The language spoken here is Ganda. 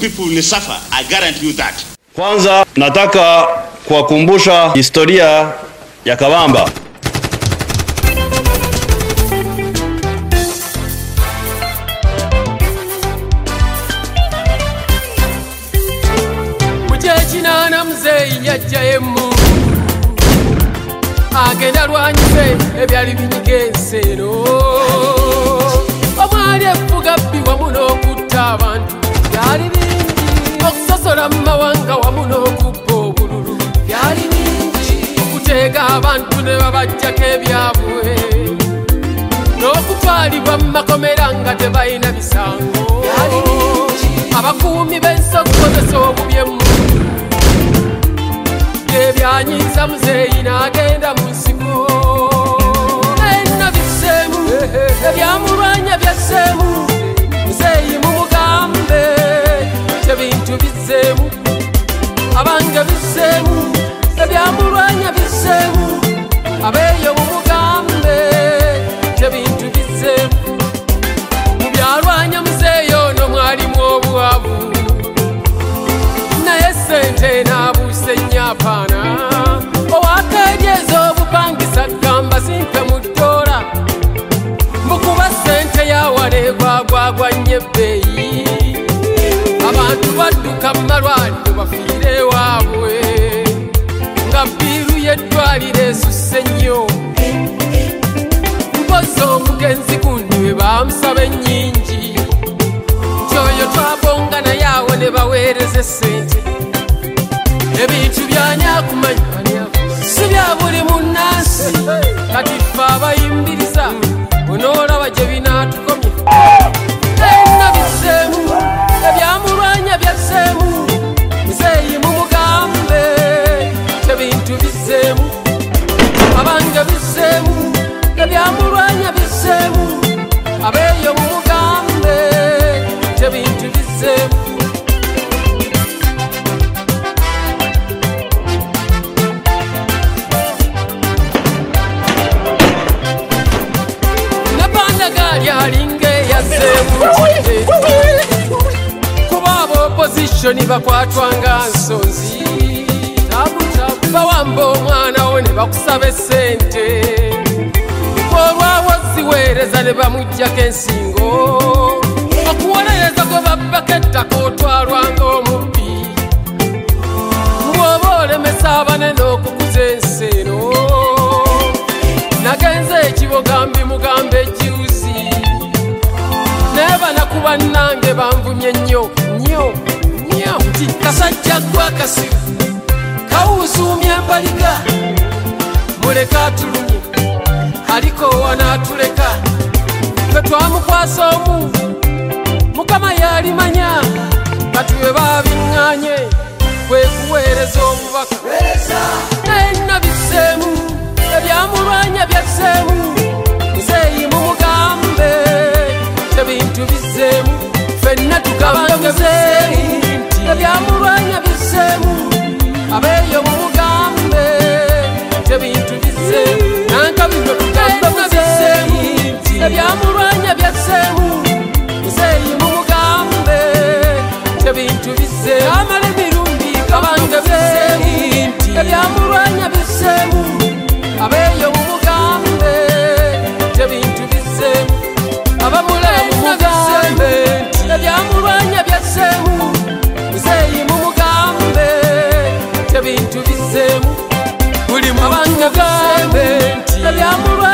people will suffer. I guarantee you that. Kwanza nataka kuwakumbusha historia ya Kabamba. Mujechina na mzee yajayemu agenda lwanyise ebyali binyigensero omwali efuga bbiwa muno okutta abantu byali bingi okusosola mu mawanga wamu n'okubba obululu byali bingi okuteega abantu ne babajjako ebyabwe n'okutwalibwa mu makomera nga tebalina misango byali bingi abakuumi b'ensi okukozesa obubi emmundu ebyanyiza muzeeyi n'agenda mu nsiko nayenna bisseemu ebyamulwanya byasseemu muzeeyi mumugambe ebintu bizzeemu abange bisseemu ebyamulwanya bisseemu abeeyo mumugambe ebintu bizzeemu mu byalwanya muzeeyi ono mwalimu obwavu naye sente n'abuuse nnyaapaana owakeeryeza obupangisa gamba simpe mu ddoola mbukuba sente yawaleegwagwagwa nnyo ebbeeyi abantu badduka mu malwaliro bafiire ewaabwe nga bbiiru y'eddwaliro esusse nnyo mpozi omugenzi gundi we bamusaba ennyingi nti oyo twabonga naye awo ne baweereza essente ebintu byanyaakumanya si bya buli munnansi kati ffe abayimbiriza onoolaba gye binaatukomye enna bisseemu ebyamulwanya byasseemu muzeeyi mumugambe ebintu bizzeemu abange bisseemu ebyamulwanya bisseemu abeeyo mumugambe ebintu bizzeemu alinga eyazzeemu kuba ab'opozitioni bakwatwanga nsonzi bawamba omwana wo ne bakusaba essente olwawo ziweereza ne bamuggyako ensingo okuwolereza gwe babbako ettaka otwalwanga omubbi bw'oba olemesa abanene okukuza ensi eno nagenze ekibogambi mugamba ejiuzi neba nakuba nange banvumye nnyo nti kasajja gwa kasiru kawuzuumya embaliga muleka atulumye aliko wanaatuleka ffe twamukwasa omu mukama yalimanya kati we babiŋŋaanye kwe kuweereza omubaka nayenna bisseemu ebyamulwanya byasseemu muzeeyi mumugambe ebintu bizzeemu ffenna tugambe muzeeyi ebyamulwanya bisseemu abeeyo mumugambe ebintu bizzeemu nanka bino tugambe muzeeyi ebyamulwanya byasseemu muzeeyi mumugambe ebintu bizzeemu amala emirundi kabange bizzeemu ebyamulwanya bisseemu abeeyo mumugambe ebintu bizzeemu abamulamu mugambe ebyamulwanya byasseemu muzeeyi mumugambe ebintu bizzeemu buli mugambe ebyamulwanya